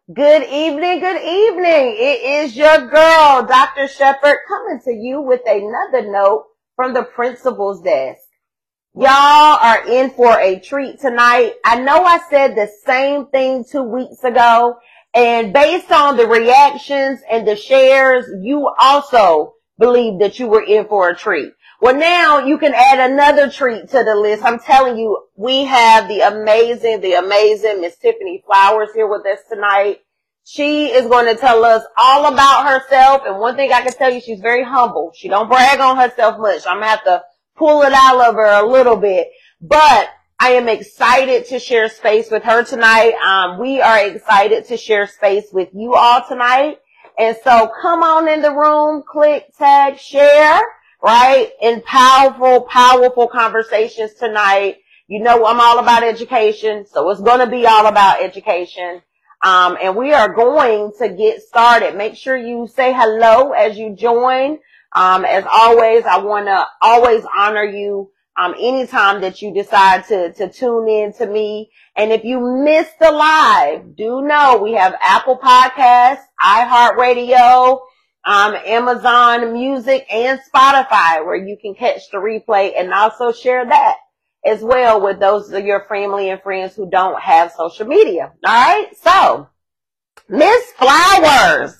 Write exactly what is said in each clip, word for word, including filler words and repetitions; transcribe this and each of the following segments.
Good evening, good evening. It is your girl, Doctor Shepherd, coming to you with another note from the principal's desk. Y'all are in for a treat tonight. I know I said the same thing two weeks ago, and based on the reactions and the shares, you also believe that you were in for a treat. Well, now you can add another treat to the list. I'm telling you, we have the amazing, the amazing Miss Tiffany Flowers here with us tonight. She is going to tell us all about herself. And one thing I can tell you, she's very humble. She don't brag on herself much. I'm going to have to pull it out of her a little bit. But I am excited to share space with her tonight. Um, we are excited to share space with you all tonight. And so come on in the room, click, tag, share. Right? In powerful, powerful conversations tonight. You know, I'm all about education, so it's going to be all about education. Um, and we are going to get started. Make sure you say hello as you join. Um, as always, I want to always honor you, um, anytime that you decide to, to tune in to me. And if you missed the live, do know we have Apple Podcasts, iHeartRadio, Um, Amazon Music and Spotify, where you can catch the replay and also share that as well with those of your family and friends who don't have social media. All right. So, Miss Flowers,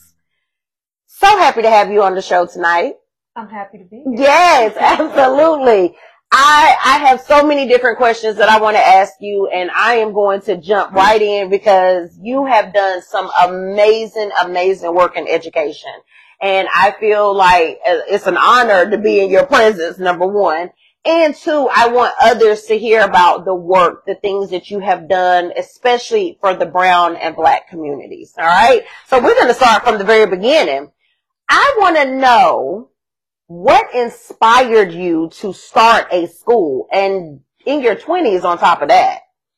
so happy to have you on the show tonight. I'm happy to be here. Yes, absolutely. I, I have so many different questions that I want to ask you, and I am going to jump right in because you have done some amazing, amazing work in education. And I feel like it's an honor to be in your presence, number one. And two, I want others to hear about the work, the things that you have done, especially for the brown and black communities. All right. So we're going to start from the very beginning. I want to know what inspired you to start a school, and in your twenties on top of that.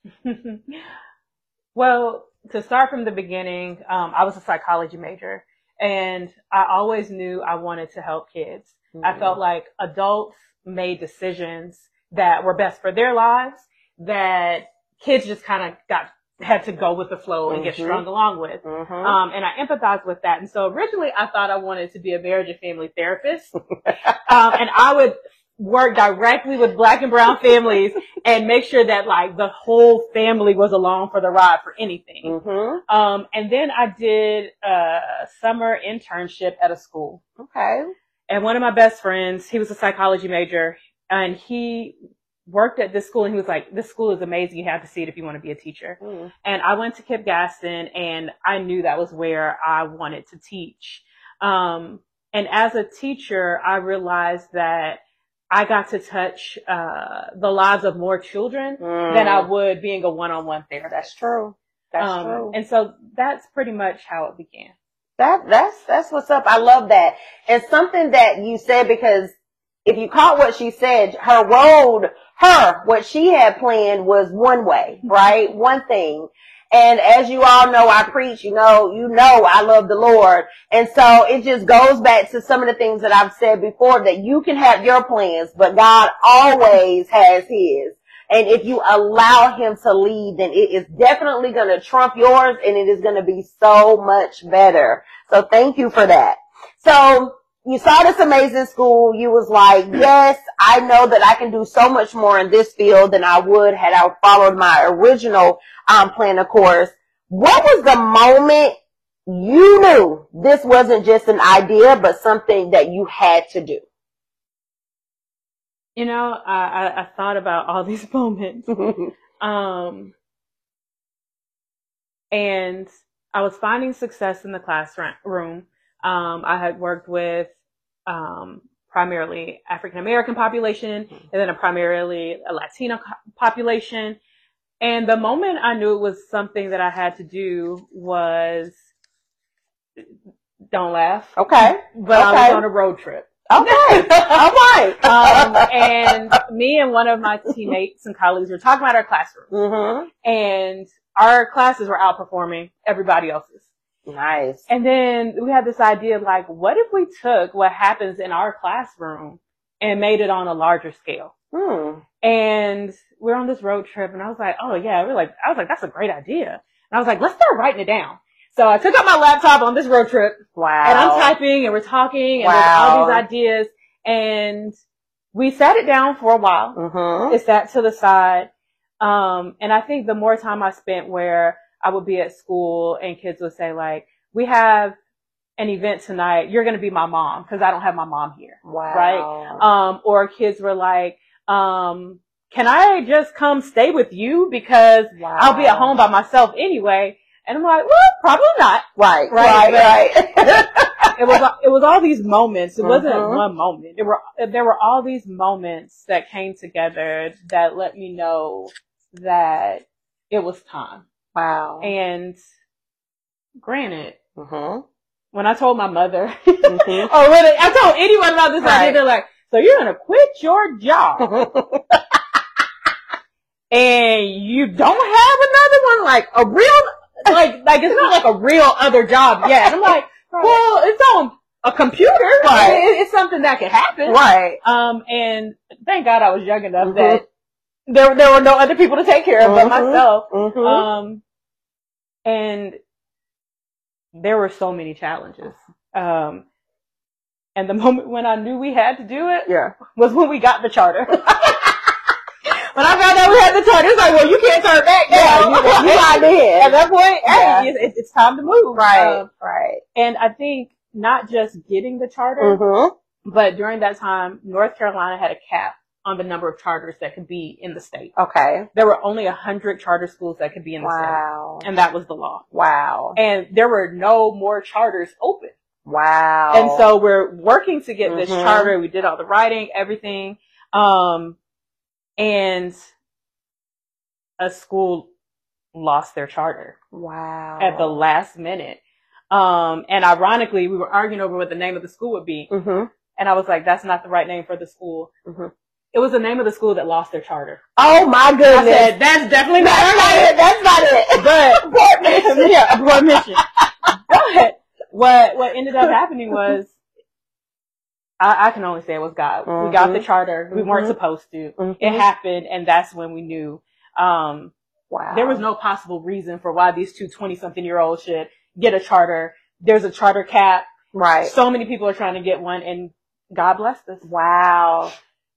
Well, to start from the beginning, um, I was a psychology major. And I always knew I wanted to help kids. Mm-hmm. I felt like adults made decisions that were best for their lives that kids just kind of got, had to go with the flow and mm-hmm. get strung along with. Mm-hmm. Um, and I empathized with that. And so originally I thought I wanted to be a marriage and family therapist. um, and I would work directly with black and brown families and make sure that like the whole family was along for the ride for anything. Mm-hmm. Um, and then I did a summer internship at a school. Okay. And one of my best friends, he was a psychology major, and he worked at this school, and he was like, this school is amazing. You have to see it if you want to be a teacher. Mm. And I went to Kip Gaston, and I knew that was where I wanted to teach. Um, and as a teacher, I realized that I got to touch uh the lives of more children mm. than I would being a one-on-one therapist. That's true. That's um, true. And so that's pretty much how it began. That that's that's what's up. I love that. And something that you said, because if you caught what she said, her road, her what she had planned was one way, right? One thing. And as you all know, I preach, you know, you know, I love the Lord. And so it just goes back to some of the things that I've said before, that you can have your plans, but God always has his. And if you allow him to lead, then it is definitely going to trump yours, and it is going to be so much better. So thank you for that. So you saw this amazing school. You was like, yes, I know that I can do so much more in this field than I would had I followed my original um, plan of course. What was the moment you knew this wasn't just an idea, but something that you had to do? You know, I, I, I thought about all these moments. um, and I was finding success in the classroom. Um, I had worked with um, primarily African American population, and then a primarily a Latino population. And the moment I knew it was something that I had to do was, don't laugh. Okay. But okay. I was on a road trip. Okay. All right. um, and me and one of my teammates and colleagues were talking about our classroom. Mm-hmm. And our classes were outperforming everybody else's. Nice. And then we had this idea of like, what if we took what happens in our classroom and made it on a larger scale? Hmm. And we're on this road trip, and I was like, oh yeah, we're like, I was like, that's a great idea. And I was like, let's start writing it down. So I took out my laptop on this road trip. Wow. And I'm typing and we're talking and wow. there's all these ideas. And we sat it down for a while. Mm-hmm. It sat to the side. Um, and I think the more time I spent where I would be at school and kids would say like, we have an event tonight. You're going to be my mom because I don't have my mom here. Wow. Right. Um, or kids were like, um, can I just come stay with you because wow. I'll be at home by myself anyway? And I'm like, well, probably not. Right. Right. Right. right. It was, it was all these moments. It wasn't Mm-hmm. one moment. There were, there were all these moments that came together that let me know that it was time. Wow. And granted, mm-hmm. when I told my mother, mm-hmm. or when I told anyone about this right. idea, they're like, so you're going to quit your job and you don't have another one, like a real, like, like it's not like a real other job yet. I'm like, right. well, it's on a computer. Right. It, it's something that can happen. Right. Um, and thank God I was young enough mm-hmm. that there, there were no other people to take care of mm-hmm. but myself. Mm-hmm. Um, and there were so many challenges. Um, and the moment when I knew we had to do it yeah. was when we got the charter. When I found out we had the charter, it's like, well, you can't turn back now. Yeah, you, you got in. At that point, yeah. hey, it's, it's time to move. Right, um, right. And I think not just getting the charter, mm-hmm. but during that time, North Carolina had a cap on the number of charters that could be in the state. Okay. There were only a hundred charter schools that could be in the wow. state. And that was the law. Wow. And there were no more charters open. Wow. And so we're working to get mm-hmm. this charter. We did all the writing, everything. Um, and a school lost their charter. Wow. At the last minute. Um, and ironically, we were arguing over what the name of the school would be. Mm-hmm. And I was like, that's not the right name for the school. Mm-hmm. It was the name of the school that lost their charter. Oh my goodness. I said, that's definitely not, that's not it. That's not it. But, Abort mission. Yeah, abort mission. But what, what ended up happening was, I, I can only say it was God. Mm-hmm. We got the charter. We mm-hmm. weren't supposed to. Mm-hmm. It happened, and that's when we knew. Um, wow. There was no possible reason for why these two twenty-something-year-olds should get a charter. There's a charter cap. Right. So many people are trying to get one, and God blessed us. Wow.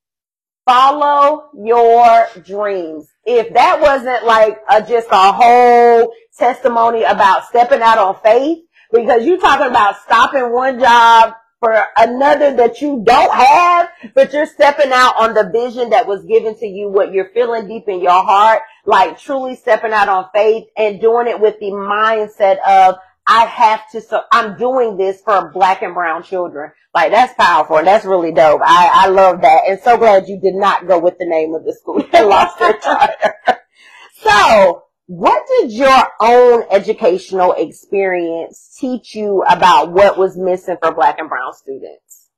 Follow your dreams. If that wasn't like a, just a whole testimony about stepping out on faith, because you're talking about stopping one job for another that you don't have, but you're stepping out on the vision that was given to you, what you're feeling deep in your heart, like truly stepping out on faith and doing it with the mindset of, I have to, so I'm doing this for black and brown children. Like, that's powerful and that's really dope. I, I love that. And so glad you did not go with the name of the school that lost their charter. So, what did your own educational experience teach you about what was missing for black and brown students?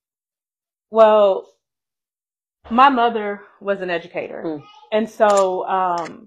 Well, my mother was an educator. Mm. And so, um,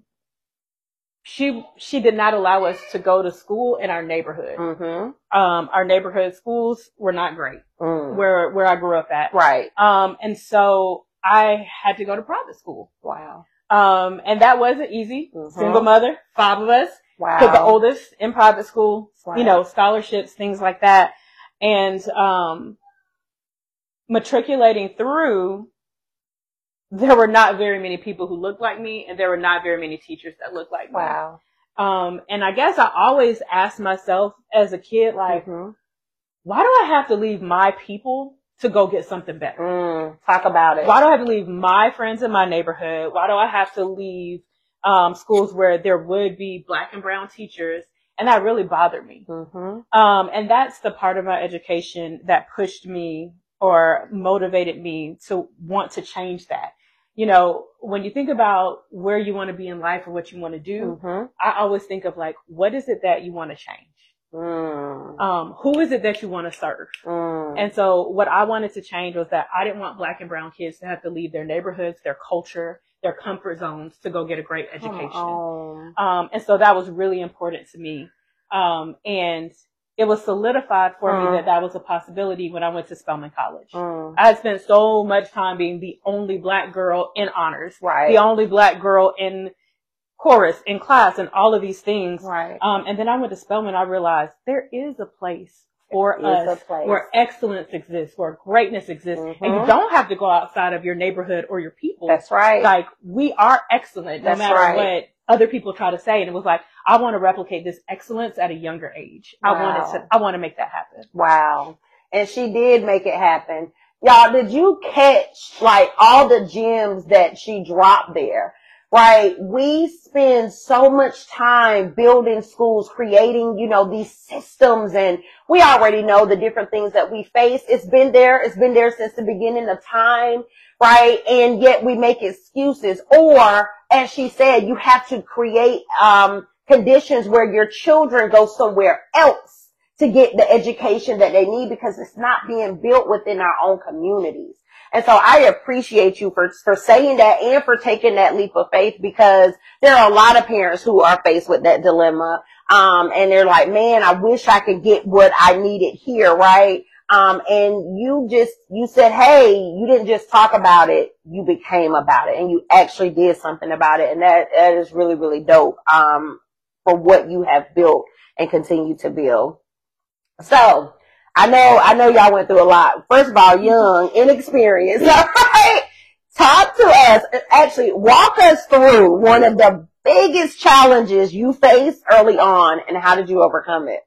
she, she did not allow us to go to school in our neighborhood. Mm-hmm. Um, our neighborhood schools were not great mm. where, where I grew up at. Right. Um, and so I had to go to private school. Wow. Um, and that wasn't easy. Mm-hmm. Single mother, five of us. Wow. Put the oldest in private school, wow. you know, scholarships, things like that. And, um, matriculating through, there were not very many people who looked like me, and there were not very many teachers that looked like me. Wow. Um, and I guess I always asked myself as a kid, like, mm-hmm. why do I have to leave my people to go get something better? Mm, talk about it. Why do I have to leave my friends in my neighborhood? Why do I have to leave um, schools where there would be black and brown teachers? And that really bothered me. Mm-hmm. Um, and that's the part of my education that pushed me or motivated me to want to change that. You know, when you think about where you want to be in life or what you want to do, mm-hmm. I always think of like, what is it that you want to change? Mm. Um, who is it that you want to serve? Mm. And so what I wanted to change was that I didn't want black and brown kids to have to leave their neighborhoods, their culture, their comfort zones to go get a great education. Oh. Um, and so that was really important to me. Um, and it was solidified for mm. me that that was a possibility when I went to Spelman College. Mm. I had spent so much time being the only black girl in honors, right. the only black girl in chorus in class and all of these things. Right. Um, and then I went to Spelman. I realized there is a place for There is us a place. where excellence exists, where greatness exists. Mm-hmm. And you don't have to go outside of your neighborhood or your people. That's right. Like, we are excellent no That's matter right. what other people try to say. And it was like, I want to replicate this excellence at a younger age. Wow. I wanted to, I want to make that happen. Wow. And she did make it happen. Y'all, did you catch like all the gems that she dropped there? Right? We spend so much time building schools, creating, you know, these systems, and we already know the different things that we face. It's been there. It's been there since the beginning of time. Right? And yet we make excuses. Or, as she said, you have to create, um, conditions where your children go somewhere else to get the education that they need because it's not being built within our own communities. And so I appreciate you for, for saying that and for taking that leap of faith, because there are a lot of parents who are faced with that dilemma. Um, and they're like, man, I wish I could get what I needed here. Right. Um, and you just, you said, hey, you didn't just talk about it. You became about it and you actually did something about it. And that, that is really, really dope. Um, for what you have built and continue to build. So, I know, I know y'all went through a lot. First of all, young, inexperienced, all right? Talk to us, actually walk us through one of the biggest challenges you faced early on and how did you overcome it?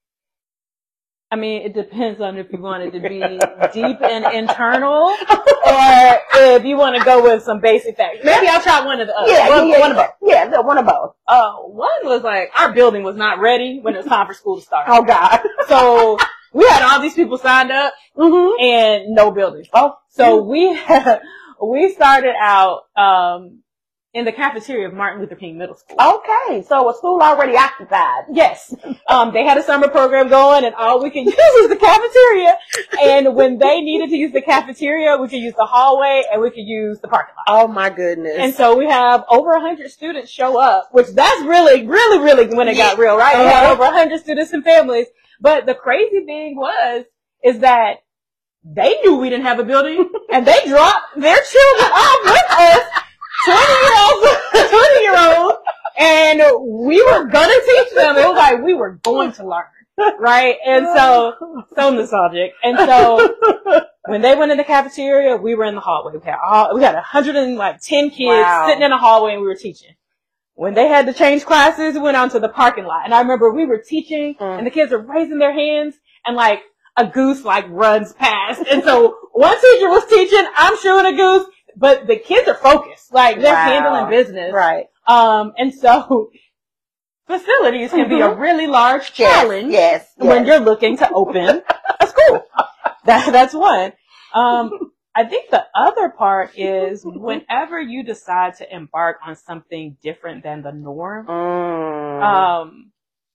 I mean, it depends on if you want it to be deep and internal or if you want to go with some basic facts. Maybe I'll try one of the other. Yeah, one, yeah, one of both. Yeah, no, one of both. Uh, one was like, our building was not ready when it was time for school to start. Oh, God. So we had all these people signed up Mm-hmm. and no building. Oh, So we had, we started out, um, in the cafeteria of Martin Luther King Middle School. okay. So a school already occupied. Yes. Um, they had a summer program going and all we could use was the cafeteria. And when they needed to use the cafeteria, we could use the hallway and we could use the parking lot. Oh, my goodness. And so we have over a hundred students show up, which that's really, really, really when it got real, right? We had Uh-huh. over a hundred students and families. But the crazy thing was, is that they knew we didn't have a building and they dropped their children off with us. twenty year olds, twenty year olds, and we were gonna teach them. It was like we were going to learn, right? And so, so nostalgic. And so, when they went in the cafeteria, we were in the hallway. We had all, we had a hundred and like ten kids Wow. sitting in a hallway, and we were teaching. When they had to change classes, we went out to the parking lot, and I remember we were teaching, Mm. and the kids were raising their hands, and like a goose like runs past, and so one teacher was teaching, I'm shooting a goose. But the kids are focused, like they're Wow. handling business. Right. Um, and so facilities can be a really large challenge Yes. Yes. when you're looking to open a school. That, that's one. Um, I think the other part is whenever you decide to embark on something different than the norm, Mm. um,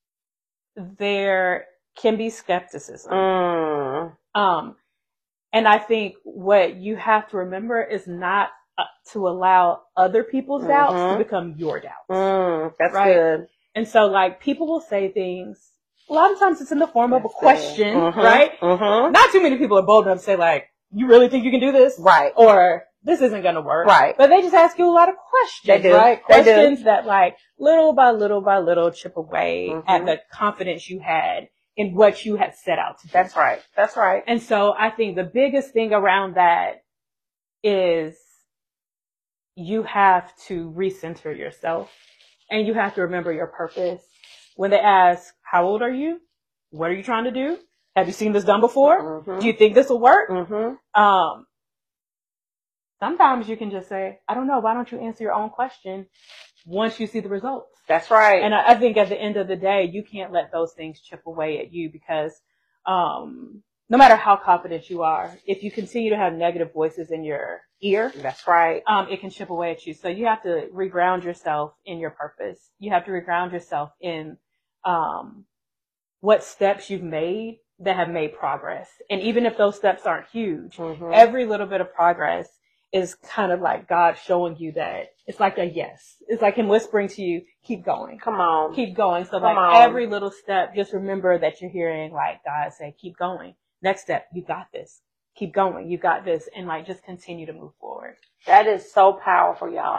there can be skepticism. Mm. Um, And I think what you have to remember is not uh, to allow other people's doubts Mhm. to become your doubts. Mm. That's Right. good. And so like people will say things, a lot of times it's in the form of a That's question, good. Mhm. right? Mm-hmm. Not too many people are bold enough to say like, you really think you can do this? Right. Or this isn't going to work. Right. But they just ask you a lot of questions, They do. right? They do. Questions that like little by little by little chip away Mhm. at the confidence you had in what you had set out to do. That's right. That's right. And so I think the biggest thing around that is you have to recenter yourself and you have to remember your purpose. When they ask, how old are you? What are you trying to do? Have you seen this done before? Mhm. Do you think this will work? Mm-hmm. Um, sometimes you can just say, I don't know. Why don't you answer your own question once you see the results? That's right. And I, I think at the end of the day, you can't let those things chip away at you because, um, no matter how confident you are, if you continue to have negative voices in your ear, That's right. um, it can chip away at you. So you have to reground yourself in your purpose. You have to reground yourself in, um, what steps you've made that have made progress. And even if those steps aren't huge, Mhm. every little bit of progress is kind of like God showing you that it's like a yes. It's like him whispering to you, keep going, Come on. keep going. So Come like on. every little step, just remember that you're hearing like God say, keep going. Next step, you got this. Keep going. You got this. And like, just continue to move forward. That is so powerful, y'all.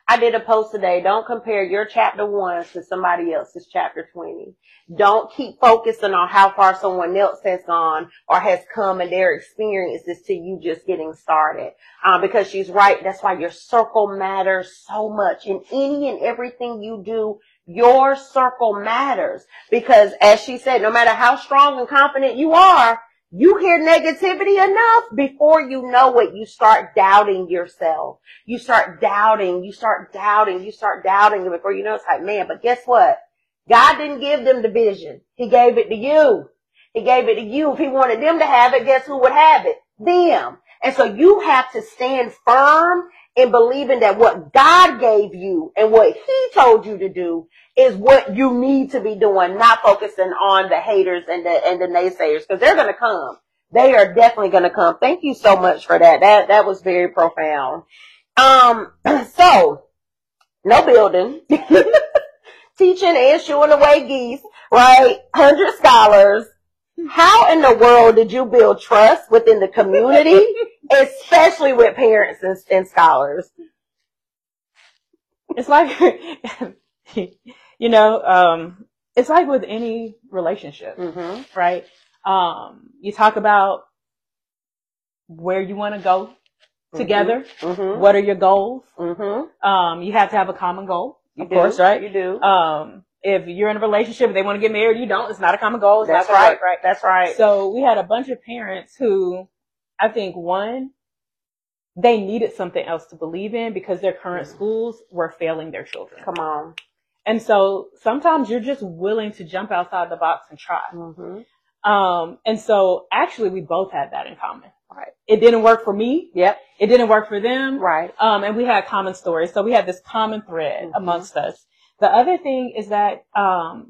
I did a post today. Don't compare your chapter one to somebody else's chapter twenty. Don't keep focusing on how far someone else has gone or has come and their experiences to you just getting started. Um, because she's right. That's why your circle matters so much. In any and everything you do, your circle matters. Because as she said, no matter how strong and confident you are, you hear negativity enough, before you know it, you start doubting yourself. You start doubting, you start doubting, you start doubting, and before you know it's like, man, but guess what? God didn't give them the vision. He gave it to you. He gave it to you. If he wanted them to have it, guess who would have it? Them. And so you have to stand firm in believing that what God gave you and what he told you to do is what you need to be doing, not focusing on the haters and the, and the naysayers, because they're going to come. They are definitely going to come. Thank you so much for that. That, that was very profound. Um, so no building, teaching and shooing away geese, right? Hundred scholars. How in the world did you build trust within the community, especially with parents and, and scholars? It's like, you know, um, it's like with any relationship, mm-hmm. right? Um, you talk about where you want to go mm-hmm. together. Mm-hmm. What are your goals? Mm-hmm. Um, you have to have a common goal, you of do. course, right? You do. Um, if you're in a relationship, they want to get married, you don't. It's not a common goal. It's That's not right. Work, right. That's right. So we had a bunch of parents who, I think, one, they needed something else to believe in because their current mm-hmm. schools were failing their children. Come on. And so sometimes you're just willing to jump outside the box and try. Mm-hmm. Um, and so actually we both had that in common. Right. It didn't work for me. Yep. It didn't work for them. Right. Um, and we had common stories. So we had this common thread mm-hmm. amongst us. The other thing is that, um,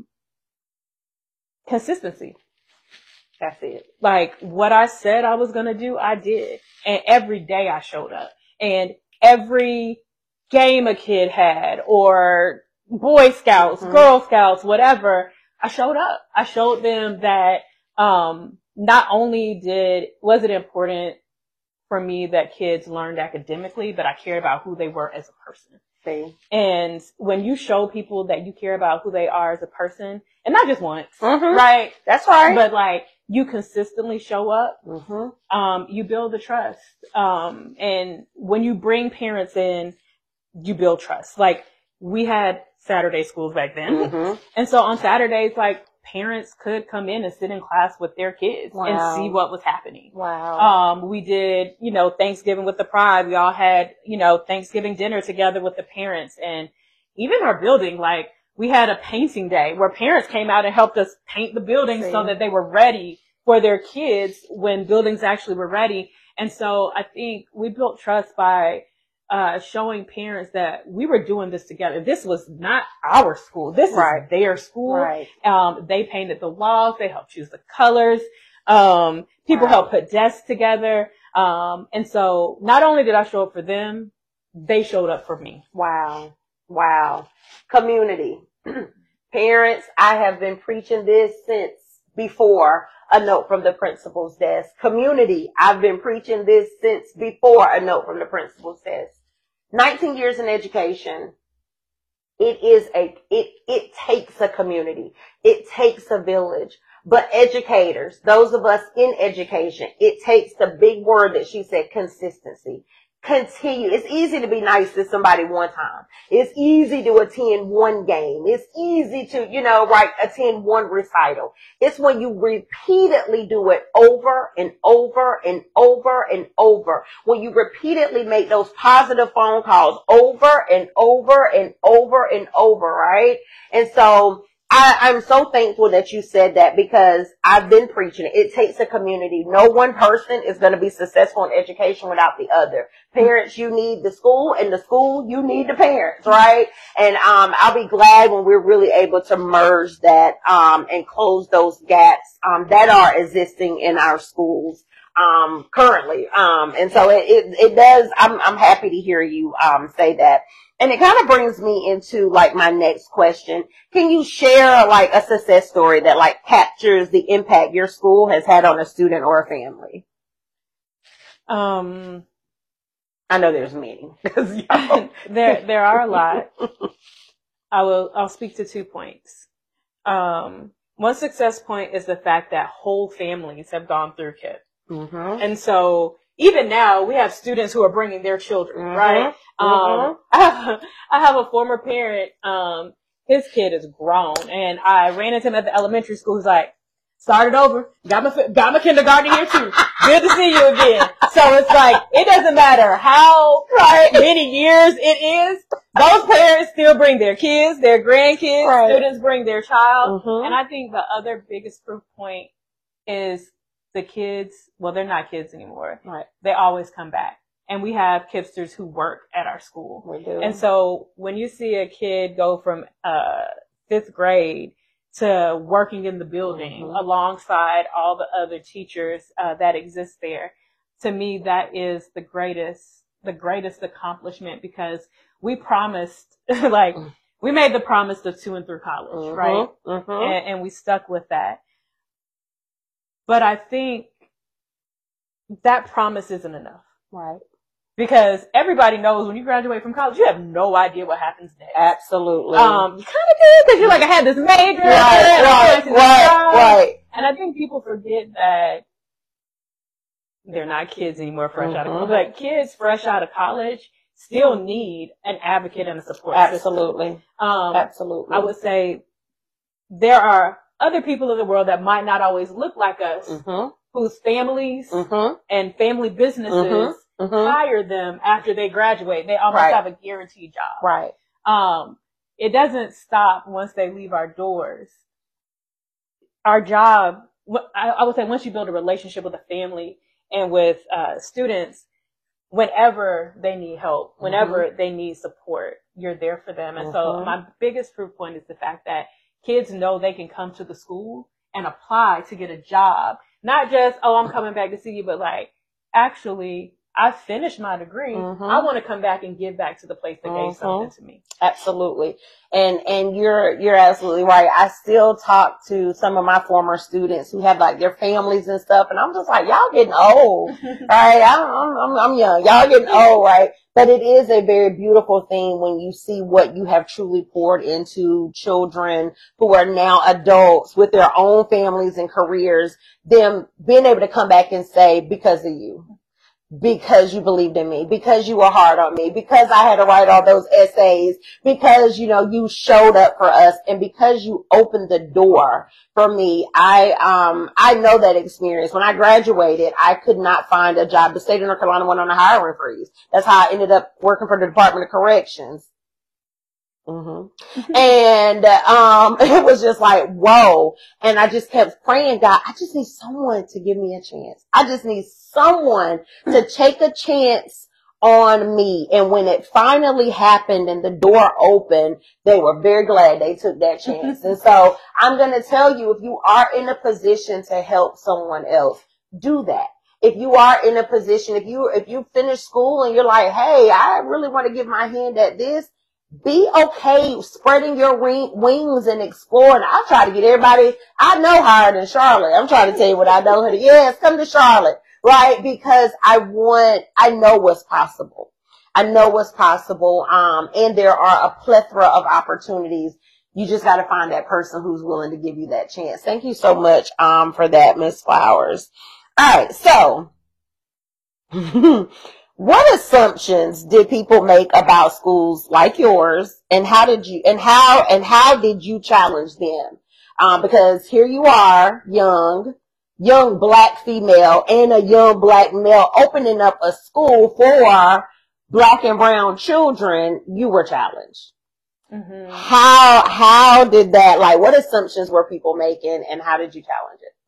consistency. That's it. Like what I said I was going to do, I did. And every day I showed up. And every game a kid had, or Boy Scouts, mm-hmm. Girl Scouts, whatever, I showed up. I showed them that, um, not only did, was it important for me that kids learned academically, but I cared about who they were as a person. See. And when you show people that you care about who they are as a person, and not just once, mm-hmm. right? That's right. But like, you consistently show up, mm-hmm. um, you build the trust. Um, and when you bring parents in, you build trust. Like, we had Saturday schools back then. Mm-hmm. And so on Saturdays, like, parents could come in and sit in class with their kids wow. and see what was happening. Wow. Um, we did, you know, Thanksgiving with the Pride. We all had, you know, Thanksgiving dinner together with the parents. And even our building, like, we had a painting day where parents came out and helped us paint the building see. So that they were ready for their kids when buildings actually were ready. And so I think we built trust by uh showing parents that we were doing this together. This was not our school. This right. is their school. Right. Um, they painted the walls. They helped choose the colors. Um, people wow. helped put desks together. Um, and so not only did I show up for them, they showed up for me. Wow. Wow. Community. Parents, I have been preaching this since before a note from the principal's desk. Community, I've been preaching this since before a note from the principal's desk. nineteen years in education. It is a, it, it takes a community. It takes a village. But educators, those of us in education, it takes the big word that she said, consistency. Continue. It's easy to be nice to somebody one time. It's easy to attend one game. It's easy to, you know, right, attend one recital. It's when you repeatedly do it over and over and over and over. When you repeatedly make those positive phone calls over and over and over and over, right? And so I, I'm so thankful that you said that because I've been preaching it. It takes a community. No one person is going to be successful in education without the other. Parents, you need the school, and the school, you need the parents, right? And um I'll be glad when we're really able to merge that um and close those gaps um that are existing in our schools um currently. Um and so it it, it does I'm I'm happy to hear you um say that. And it kind of brings me into like my next question. Can you share like a success story that like captures the impact your school has had on a student or a family? Um, I know there's many. there, there are a lot. I will, I'll speak to two points. Um, one success point is the fact that whole families have gone through K I P. Mm-hmm. And so even now we have students who are bringing their children, mm-hmm. right? Mm-hmm. Um, I have, I have a former parent, um, his kid is grown, and I ran into him at the elementary school. He's like, started over, got my, got my kindergarten here too. Good to see you again. So it's like, it doesn't matter how right. many years it is. Those parents still bring their kids, their grandkids, right. students bring their child. Mm-hmm. And I think the other biggest proof point is the kids, well, they're not kids anymore. Right. They always come back. And we have Kipsters who work at our school. We do. And so when you see a kid go from uh fifth grade to working in the building mm-hmm. alongside all the other teachers uh, that exist there, to me, that is the greatest, the greatest accomplishment, because we promised, like, we made the promise of two and through college, mm-hmm. right? Mm-hmm. And, and we stuck with that. But I think that promise isn't enough. Right. Because everybody knows when you graduate from college, you have no idea what happens next. Absolutely. Um, you kind of do, because you're like, I had this major. Right, right, right, right. And I think people forget that they're not kids anymore fresh mm-hmm. out of college. Like, kids fresh out of college still need an advocate and a support Absolutely. system. Um, Absolutely. I would say there are other people in the world that might not always look like us, mm-hmm. whose families mm-hmm. and family businesses mm-hmm. Mm-hmm. hire them after they graduate. They almost right. have a guaranteed job. Right. Um, it doesn't stop once they leave our doors. Our job, I, I would say, once you build a relationship with a family and with uh, students, whenever they need help, whenever mm-hmm. they need support, you're there for them. And mm-hmm. so my biggest proof point is the fact that kids know they can come to the school and apply to get a job. Not just, oh, I'm coming back to see you, but like, actually, I finished my degree. Mm-hmm. I want to come back and give back to the place that mm-hmm. gave something to me. Absolutely. And, and you're, you're absolutely right. I still talk to some of my former students who have like their families and stuff. And I'm just like, y'all getting old, right? I'm, I'm, I'm young. Y'all getting old, right? But it is a very beautiful thing when you see what you have truly poured into children who are now adults with their own families and careers, them being able to come back and say, because of you. Because you believed in me, because you were hard on me, because I had to write all those essays, because, you know, you showed up for us, and because you opened the door for me. I, um, I know that experience. When I graduated, I could not find a job. The state of North Carolina went on a hiring freeze. That's how I ended up working for the Department of Corrections. Mm-hmm. And, um, it was just like, whoa. And I just kept praying, God, I just need someone to give me a chance. I just need someone to take a chance on me. And when it finally happened and the door opened, they were very glad they took that chance. And so I'm going to tell you, if you are in a position to help someone else, do that. If you are in a position, if you, if you finish school and you're like, hey, I really want to give my hand at this, be okay spreading your wing, wings and exploring. I try to get everybody I know hired in Charlotte. I'm trying to tell you what I know. Yes, come to Charlotte, right? Because I want, I know what's possible. I know what's possible. Um, and there are a plethora of opportunities. You just got to find that person who's willing to give you that chance. Thank you so much, um, for that, Miss Flowers. All right. So, what assumptions did people make about schools like yours, and how did you, and how, and how did you challenge them? Um, because here you are, young, young black female and a young black male opening up a school for black and brown children. You were challenged. Mm-hmm. How, how did that, like, what assumptions were people making, and how did you challenge it?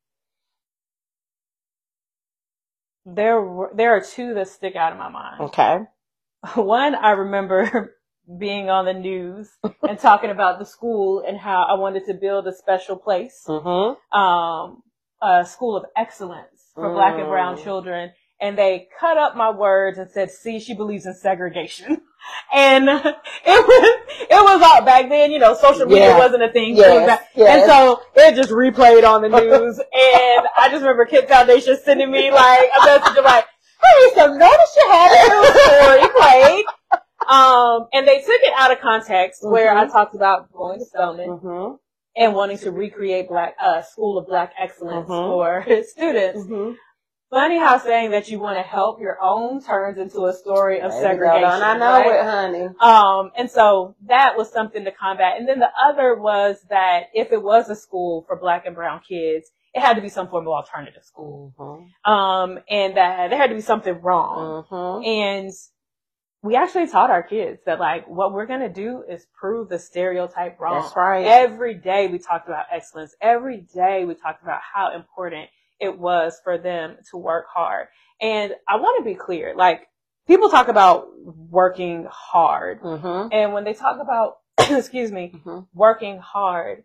There were, there are two that stick out in my mind. Okay. One, I remember being on the news and talking about the school and how I wanted to build a special place, mm-hmm. um, a school of excellence for mm. black and brown children. And they cut up my words and said, see, she believes in segregation. And it was, it was all back then, you know, social media yeah. wasn't a thing. Yes. Yes. And so it just replayed on the news. And I just remember Kip Foundation sending me like a message of like, hey, so notice you had a new story played. Um, and they took it out of context mm-hmm. where I talked about going to Spelman mm-hmm. and wanting to recreate Black, uh, School of Black Excellence mm-hmm. for students. Mm-hmm. Funny how saying that you want to help your own turns into a story of segregation. I know right? it, honey. Um, and so that was something to combat. And then the other was that if it was a school for Black and brown kids, it had to be some form of alternative school. Mm-hmm. Um, and that there had to be something wrong. Mm-hmm. And we actually taught our kids that, like, what we're going to do is prove the stereotype wrong. That's right. Every day we talked about excellence. Every day we talked about how important it was for them to work hard. And I want to be clear, like, people talk about working hard. Mm-hmm. And when they talk about, excuse me, mm-hmm. working hard,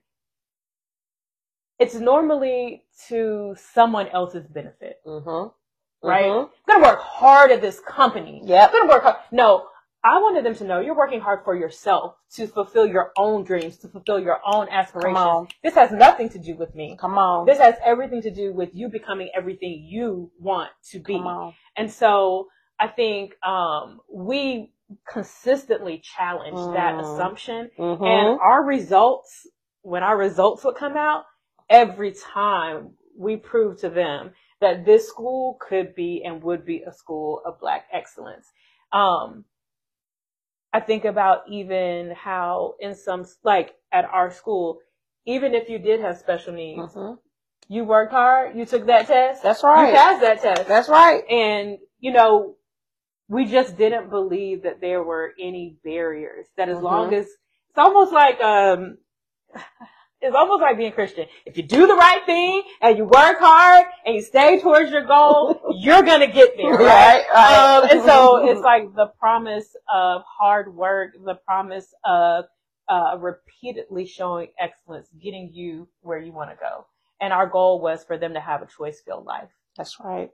it's normally to someone else's benefit. Mm-hmm. Right? Mm-hmm. I'm going to work hard at this company. Yeah. I'm going to work hard. No. I wanted them to know you're working hard for yourself to fulfill your own dreams, to fulfill your own aspirations. Come on. This has nothing to do with me. Come on. This has everything to do with you becoming everything you want to be. Come on. And so I think um, we consistently challenged mm. that assumption. Mm-hmm. And our results, when our results would come out, every time we proved to them that this school could be and would be a school of Black excellence. Um, I think about even how in some, like at our school, even if you did have special needs, mm-hmm. you worked hard, you took that test. That's right. You passed that test. That's right. And, you know, we just didn't believe that there were any barriers, that as mm-hmm. long as, it's almost like, um, it's almost like being Christian. If you do the right thing and you work hard and you stay towards your goal, you're going to get there, right? right, right. Um, and so it's like the promise of hard work, the promise of uh, repeatedly showing excellence, getting you where you want to go. And our goal was for them to have a choice-filled life. That's right.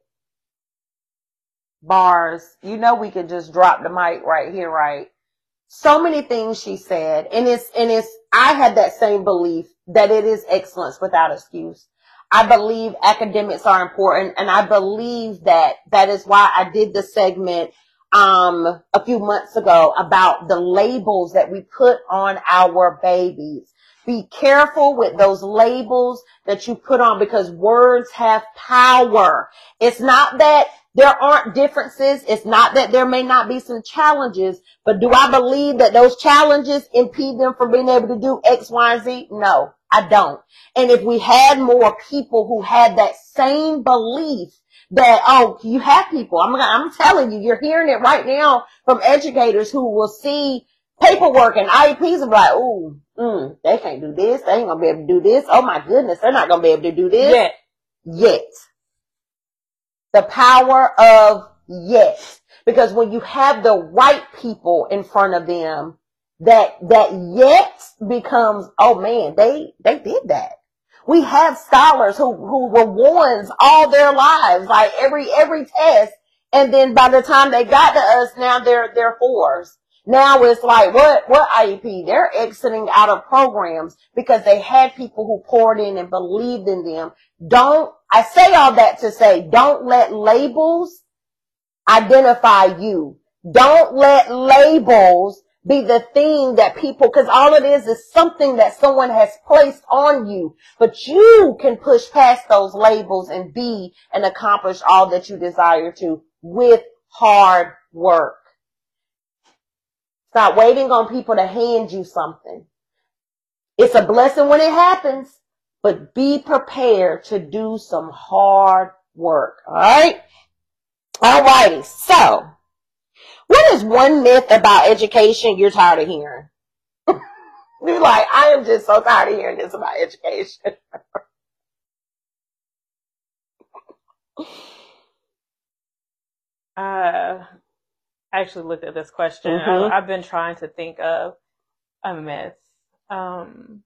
Bars. You know we could just drop the mic right here, right? So many things she said, and it's, and it's, I had that same belief that it is excellence without excuse. I believe academics are important, and I believe that that is why I did the segment, um, a few months ago about the labels that we put on our babies. Be careful with those labels that you put on because words have power. It's not that there aren't differences. It's not that there may not be some challenges, but do I believe that those challenges impede them from being able to do X, Y, and Z? No, I don't. And if we had more people who had that same belief that, oh, you have people, I'm, I'm telling you, you're hearing it right now from educators who will see paperwork and I E Ps and be like, ooh, mm, they can't do this. They ain't going to be able to do this. Oh my goodness, they're not going to be able to do this. Yet. Yet. The power of yet. Because when you have the right people in front of them, that, that yet becomes, oh man, they, they did that. We have scholars who, who were ones all their lives, like every, every test. And then by the time they got to us, now they're, they're fours. Now it's like, what, what I E P? They're exiting out of programs because they had people who poured in and believed in them. Don't, I say all that to say, don't let labels identify you. Don't let labels be the thing that people, because all it is is something that someone has placed on you. But you can push past those labels and be and accomplish all that you desire to with hard work. Stop waiting on people to hand you something. It's a blessing when it happens, but be prepared to do some hard work. All right? All righty. So, what is one myth about education you're tired of hearing? You're like, I am just so tired of hearing this about education. uh... I actually looked at this question. Mm-hmm. I, I've been trying to think of a myth. Um,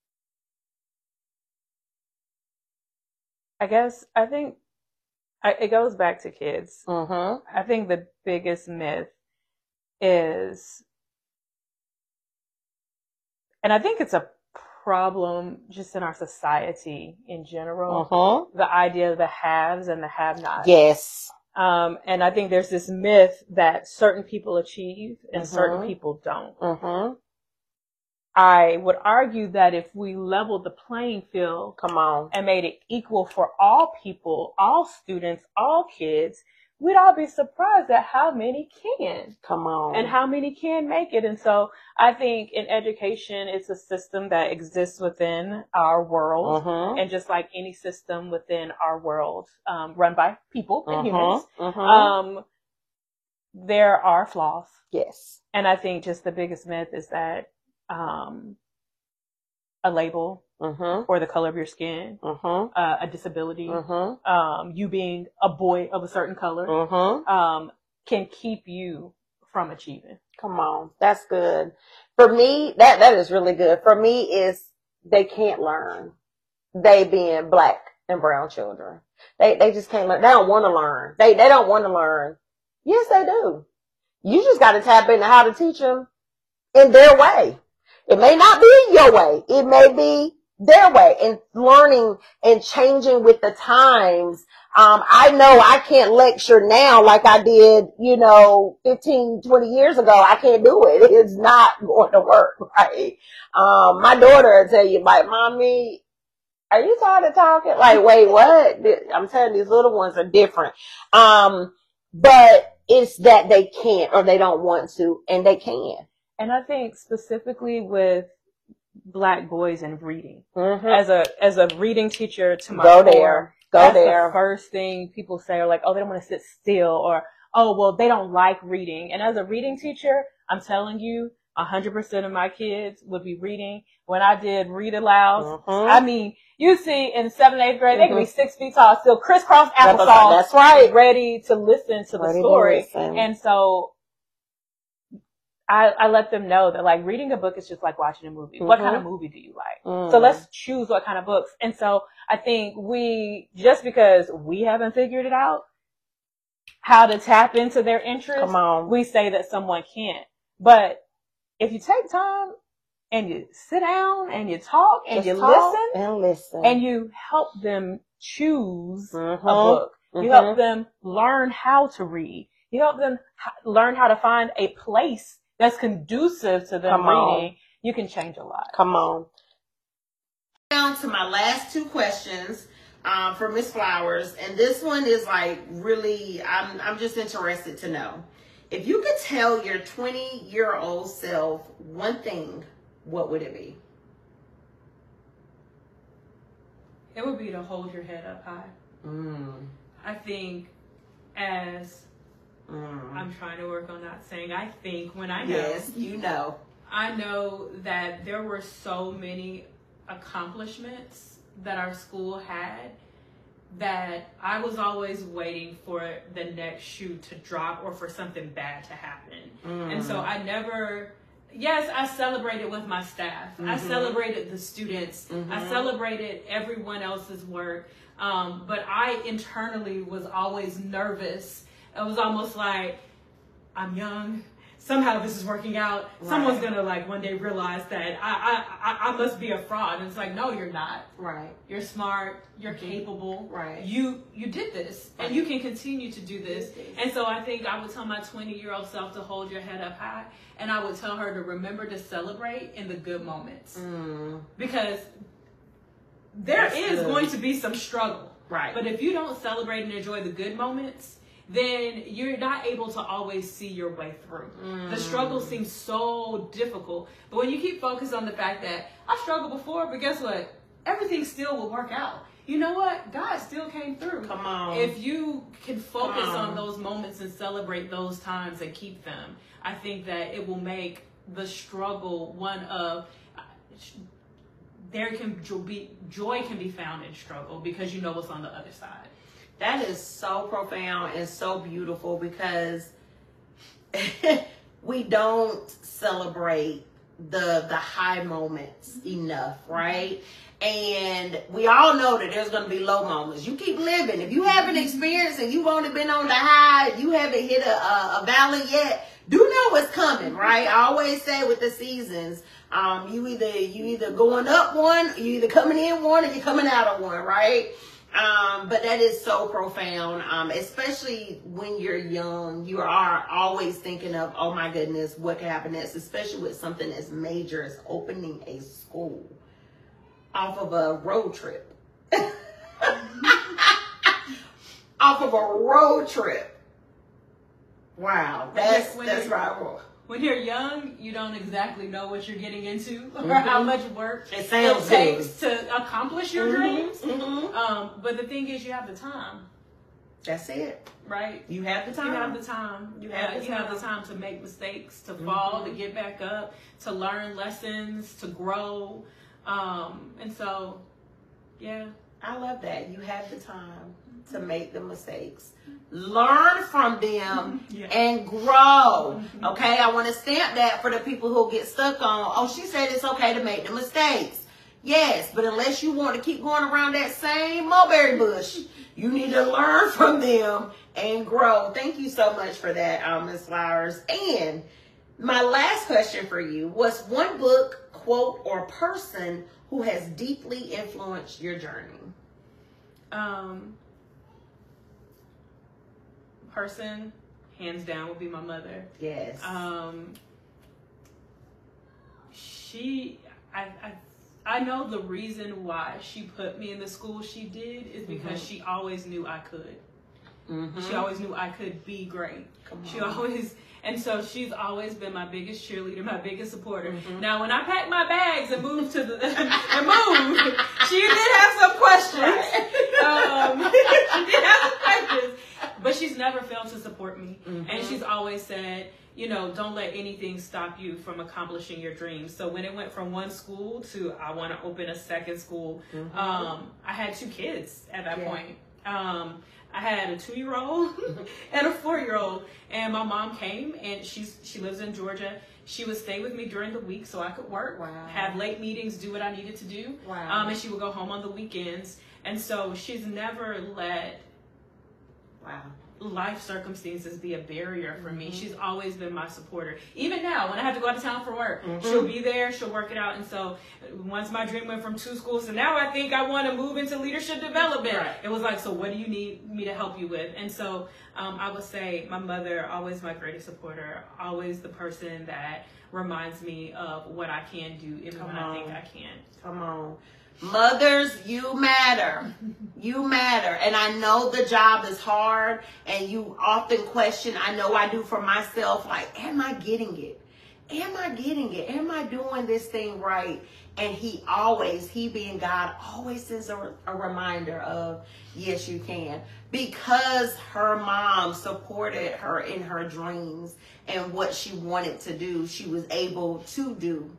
I guess, I think I, it goes back to kids. Mm-hmm. I think the biggest myth is, and I think it's a problem just in our society in general, mm-hmm. the idea of the haves and the have-nots. Yes. Um, and I think there's this myth that certain people achieve and mm-hmm. certain people don't. Mm-hmm. I would argue that if we leveled the playing field, come on, and made it equal for all people, all students, all kids, we'd all be surprised at how many can. Come on. And how many can make it. And so I think in education, it's a system that exists within our world. Mm-hmm. And just like any system within our world, um, run by people and mm-hmm. humans, mm-hmm. um, there are flaws. Yes. And I think just the biggest myth is that um, a label, mm-hmm. or the color of your skin, mm-hmm. uh, a disability, mm-hmm. um, you being a boy of a certain color, mm-hmm. um, can keep you from achieving. Come on. That's good. For me, that, that is really good. For me is they can't learn. They being black and brown children. They, they just can't learn. They don't want to learn. They, they don't want to learn. Yes, they do. You just got to tap into how to teach them in their way. It may not be your way. It may be their way, and learning and changing with the times. Um, I know I can't lecture now like I did, you know, fifteen, twenty years ago. I can't do it. It's not going to work, right? Um, my daughter will tell you, like, Mommy, are you tired of talking? Like, wait, what? I'm telling you, these little ones are different. Um, but it's that they can't, or they don't want to, and they can. And I think specifically with black boys and reading, mm-hmm. as a as a reading teacher to my go core, there, go that's there. The first thing people say are like, oh, they don't want to sit still, or oh, well, they don't like reading. And as a reading teacher, I'm telling you, a hundred percent of my kids would be reading. When I did read aloud, mm-hmm. I mean, you see in seventh, eighth grade, mm-hmm. they can be six feet tall, still crisscross applesauce. That's right. Ready to listen to ready the story. Listen. And so I, I let them know that, like, reading a book is just like watching a movie. Mm-hmm. What kind of movie do you like? Mm. So let's choose what kind of books. And so I think we, just because we haven't figured it out, how to tap into their interests, Come on. we say that someone can't. But if you take time and you sit down and you talk and just you talk listen, and listen and you help them choose mm-hmm. a book, mm-hmm. you help them learn how to read, you help them h- learn how to find a place that's conducive to them Come reading, on. you can change a lot. Come on. Down to my last two questions um, for Miss Flowers, and this one is like really, I'm I'm just interested to know. If you could tell your twenty-year-old self one thing, what would it be? It would be to hold your head up high. Mm. I think as Mm. I'm trying to work on not saying I think when I know. Yes, you know. I know that there were so many accomplishments that our school had that I was always waiting for the next shoe to drop or for something bad to happen. Mm. And so I never, yes, I celebrated with my staff. Mm-hmm. I celebrated the students. Mm-hmm. I celebrated everyone else's work. Um, but I internally was always nervous. It was almost like, I'm young. Somehow this is working out. Right. Someone's going to like one day realize that I, I, I must be a fraud. And it's like, no, you're not. Right. You're smart. You're capable. Right. You, you did this right. and you can continue to do this. And so I think I would tell my twenty year old self to hold your head up high. And I would tell her to remember to celebrate in the good moments. Mm. Because there That's is good. going to be some struggle. Right. But if you don't celebrate and enjoy the good moments, then you're not able to always see your way through. Mm. The struggle seems so difficult. But when you keep focused on the fact that I struggled before, but guess what? Everything still will work out. You know what? God still came through. Come on. If you can focus on. on those moments and celebrate those times and keep them, I think that it will make the struggle one of... There can be joy can be found in struggle because you know what's on the other side. That is so profound and so beautiful because we don't celebrate the the high moments enough, right? And we all know that there's going to be low moments. You keep living. If you haven't experienced and you've only been on the high, you haven't hit a, a, a valley yet, do know what's coming, right? I always say with the seasons, um, you either you either going up one, you either coming in one, or you're coming out of one, right? Um, but that is so profound, um, especially when you're young. You are always thinking of, oh my goodness, what could happen next, especially with something as major as opening a school off of a road trip. Off of a road trip. Wow, that's, when that's right. When you're young, you don't exactly know what you're getting into or Mm-hmm. how much work it, it takes to accomplish your mm-hmm. dreams. Mm-hmm. Um, but the thing is, you have the time. That's it. Right? You have the time. You have the time. You have, uh, the, you time. have the time to make mistakes, to fall, Mm-hmm. to get back up, to learn lessons, to grow. Um, and so, yeah. I love that. You have the time to make the mistakes, learn from them, Yeah. and grow. Okay, I want to stamp that for the people who get stuck on, oh, she said it's okay to make the mistakes. Yes, but unless you want to keep going around that same mulberry bush, you need to learn from them and grow. Thank you so much for that, um, Miz Flowers. And my last question for you was one book, quote, or person who has deeply influenced your journey. Um, person, hands down, would be my mother. Yes. Um, she, I, I, I know the reason why she put me in the school she did is because mm-hmm. she always knew I could. Mm-hmm. She always knew I could be great. Come she on. always, and so she's always been my biggest cheerleader, my biggest supporter. Mm-hmm. Now, when I packed my bags and moved to the and moved, she did have some questions. um, she did have some questions, but she's never failed to support me, mm-hmm. and she's always said, you know, don't let anything stop you from accomplishing your dreams. So when it went from one school to I want to open a second school, mm-hmm. um, I had two kids at that yeah. point. Um, I had a two-year-old and a four-year-old, and my mom came, and she's she lives in Georgia. She would stay with me during the week so I could work, wow. have late meetings, do what I needed to do, wow. um, and she would go home on the weekends. And so she's never let wow. life circumstances be a barrier for mm-hmm. me. She's always been my supporter. Even now, when I have to go out of town for work, mm-hmm. she'll be there, she'll work it out. And so once my dream went from two schools to now I think I want to move into leadership development. Right. It was like, so what do you need me to help you with? And so um, I would say my mother, always my greatest supporter, always the person that reminds me of what I can do even Come when on. I think I can't. Come on. Mothers, you matter. You matter. And I know the job is hard and you often question, I know I do for myself, like, am I getting it? Am I getting it? Am I doing this thing right? And he always, he being God, always sends a, a reminder of, yes, you can. Because her mom supported her in her dreams and what she wanted to do, she was able to do.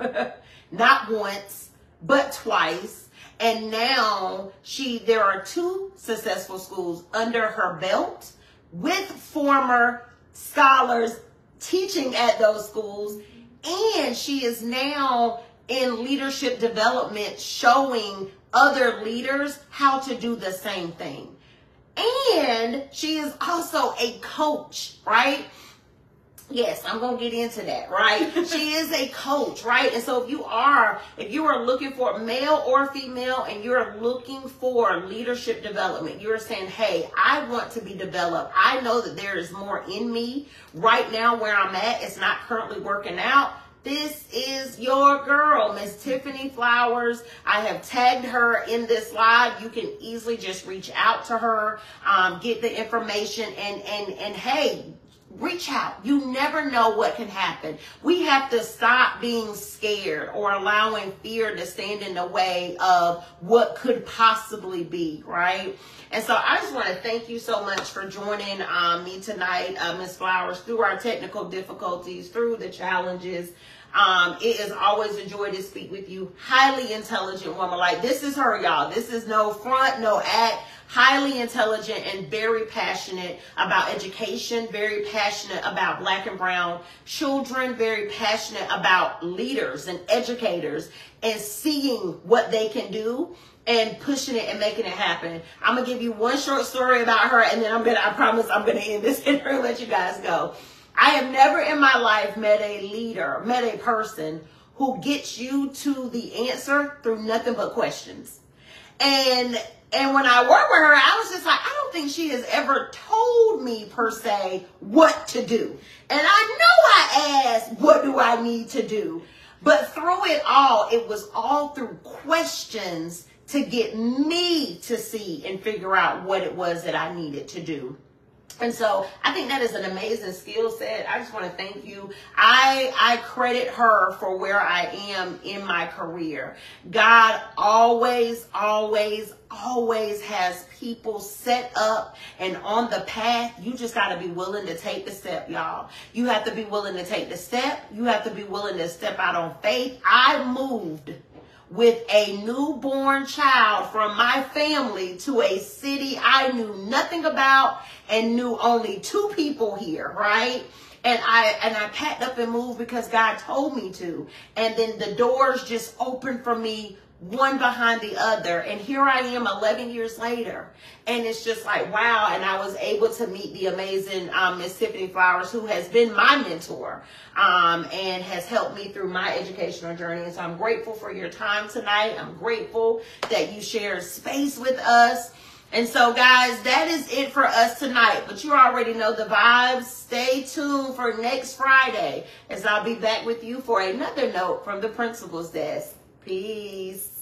Not once, but twice. And now she, there are two successful schools under her belt with former scholars teaching at those schools. And she is now in leadership development, showing other leaders how to do the same thing. And she is also a coach, right? Yes, I'm going to get into that, right? She is a coach, right? And so if you are, if you are looking for male or female and you're looking for leadership development, you're saying, hey, I want to be developed. I know that there is more in me right now where I'm at. It's not currently working out. This is your girl, Miss Tiffany Flowers. I have tagged her in this live. You can easily just reach out to her, um, get the information, and, and, and hey, reach out. You never know what can happen. We have to stop being scared or allowing fear to stand in the way of what could possibly be, right? And so I just want to thank you so much for joining um, me tonight, uh, Miz Flowers, through our technical difficulties, through the challenges. Um, it is always a joy to speak with you. Highly intelligent woman. Like, this is her, y'all. This is no front, no act. Highly intelligent and very passionate about education, very passionate about black and brown children, very passionate about leaders and educators and seeing what they can do and pushing it and making it happen. I'm going to give you one short story about her, and then I'm going to, I promise I'm going to end this and let you guys go. I have never in my life met a leader, met a person who gets you to the answer through nothing but questions. And and when I worked with her, I was just like, I don't think she has ever told me per se what to do. And I know I asked, what do I need to do? But through it all, it was all through questions to get me to see and figure out what it was that I needed to do. And so I think that is an amazing skill set. I just want to thank you. I I credit her for where I am in my career. God always, always, always has people set up and on the path. You just got to be willing to take the step, y'all. You have to be willing to take the step. You have to be willing to step out on faith. I moved with a newborn child from my family to a city I knew nothing about and knew only two people here, right? And I and I packed up and moved because God told me to. And then the doors just opened for me, one behind the other. And here I am eleven years later. And it's just like, wow. And I was able to meet the amazing um, Miss Tiffany Flowers, who has been my mentor um, and has helped me through my educational journey. And so I'm grateful for your time tonight. I'm grateful that you share space with us. And so, guys, that is it for us tonight. But you already know the vibes. Stay tuned for next Friday, as I'll be back with you for another note from the principal's desk. Peace.